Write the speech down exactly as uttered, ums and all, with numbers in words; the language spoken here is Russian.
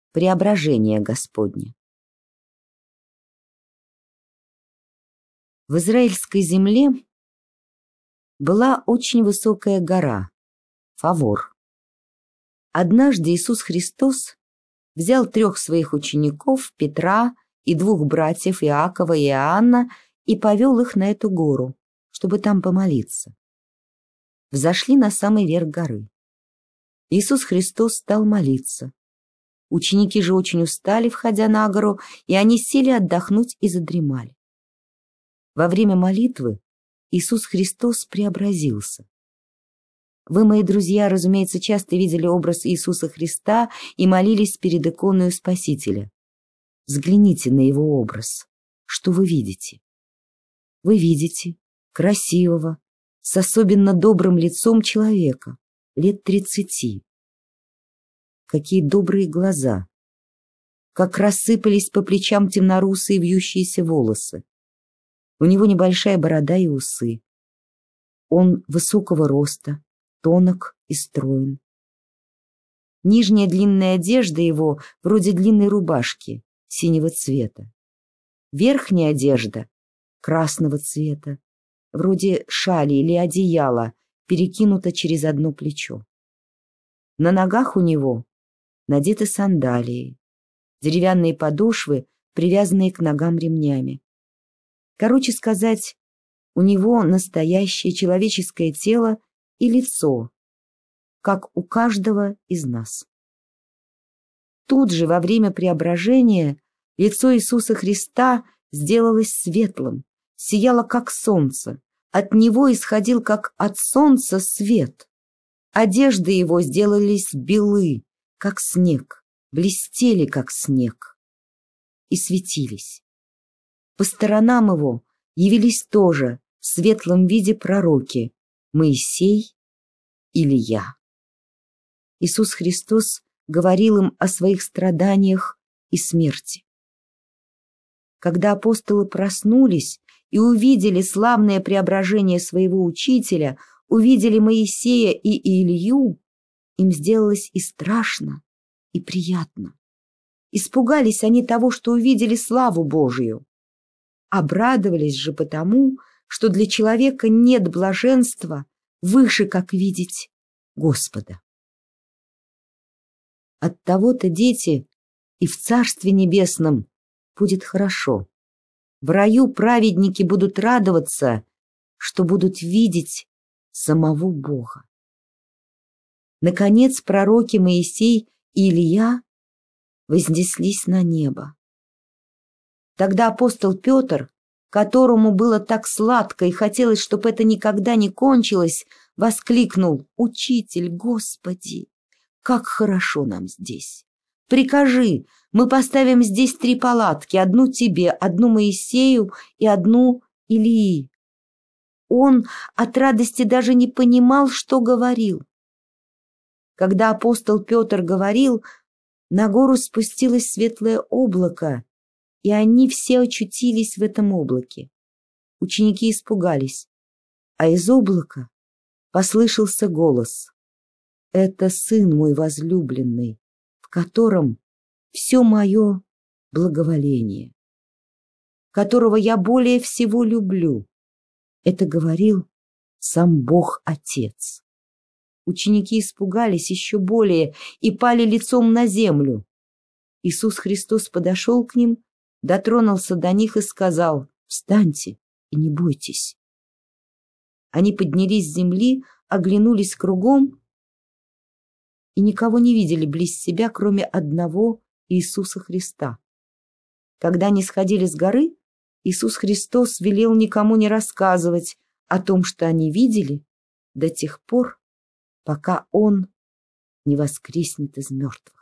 Преображение Господне. В израильской земле была очень высокая гора — Фавор. Однажды Иисус Христос взял трех своих учеников, Петра и двух братьев Иакова и Иоанна, и повел их на эту гору, чтобы там помолиться. Взошли на самый верх горы. Иисус Христос стал молиться. Ученики же очень устали, входя на гору, и они сели отдохнуть и задремали. Во время молитвы Иисус Христос преобразился. Вы, мои друзья, разумеется, часто видели образ Иисуса Христа и молились перед иконою Спасителя. Взгляните на его образ. Что вы видите? Вы видите красивого, с особенно добрым лицом человека, лет тридцати. Какие добрые глаза! Как рассыпались по плечам темнорусые вьющиеся волосы. У него небольшая борода и усы. Он высокого роста, тонок и строен. Нижняя длинная одежда его вроде длинной рубашки синего цвета. Верхняя одежда красного цвета, вроде шали или одеяла, перекинута через одно плечо. На ногах у него надеты сандалии, деревянные подошвы, привязанные к ногам ремнями. Короче сказать, у него настоящее человеческое тело и лицо, как у каждого из нас. Тут же, во время преображения, лицо Иисуса Христа сделалось светлым, сияло как солнце, от него исходил как от солнца свет. Одежды его сделались белы, как снег, блестели, как снег, и светились. По сторонам его явились тоже в светлом виде пророки Моисей, Илия. Иисус Христос говорил им о своих страданиях и смерти. Когда апостолы проснулись и увидели славное преображение своего учителя, увидели Моисея и Илью, им сделалось и страшно, и приятно. Испугались они того, что увидели славу Божию. Обрадовались же потому, что для человека нет блаженства выше, как видеть Господа. Оттого-то, дети, и в Царстве Небесном будет хорошо. В раю праведники будут радоваться, что будут видеть самого Бога. Наконец, пророки Моисей и Илия вознеслись на небо. Тогда апостол Петр, которому было так сладко и хотелось, чтобы это никогда не кончилось, воскликнул: «Учитель, Господи, как хорошо нам здесь! Прикажи, мы поставим здесь три палатки, одну тебе, одну Моисею и одну Илии». Он от радости даже не понимал, что говорил. Когда апостол Петр говорил, на гору спустилось светлое облако, и они все очутились в этом облаке. Ученики испугались, а из облака послышался голос: «Это Сын мой возлюбленный, в котором все мое благоволение, которого я более всего люблю». Это говорил сам Бог Отец. Ученики испугались еще более и пали лицом на землю. Иисус Христос подошел к ним, дотронулся до них и сказал: «Встаньте и не бойтесь». Они поднялись с земли, оглянулись кругом и никого не видели близ себя, кроме одного Иисуса Христа. Когда они сходили с горы, Иисус Христос велел никому не рассказывать о том, что они видели, до тех пор, пока Он не воскреснет из мертвых.